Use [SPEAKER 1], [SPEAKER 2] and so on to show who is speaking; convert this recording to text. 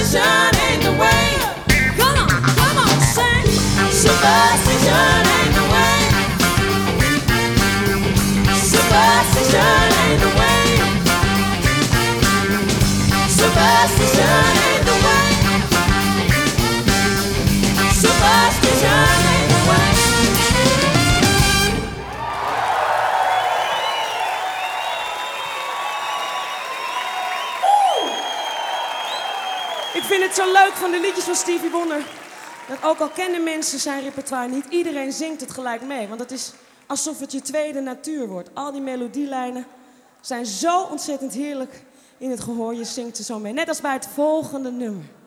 [SPEAKER 1] Superstition ain't the way. Come on, sing. Superstition ain't the way. Superstition ain't the way. Superstition ain't the way. Superstition ain't the way.
[SPEAKER 2] Ik vind het zo leuk van de liedjes van Stevie Wonder. Dat ook al kennen mensen zijn repertoire niet, iedereen zingt het gelijk mee. Want het is alsof het je tweede natuur wordt. Al die melodielijnen zijn zo ontzettend heerlijk in het gehoor. Je zingt ze zo mee. Net als bij het volgende nummer.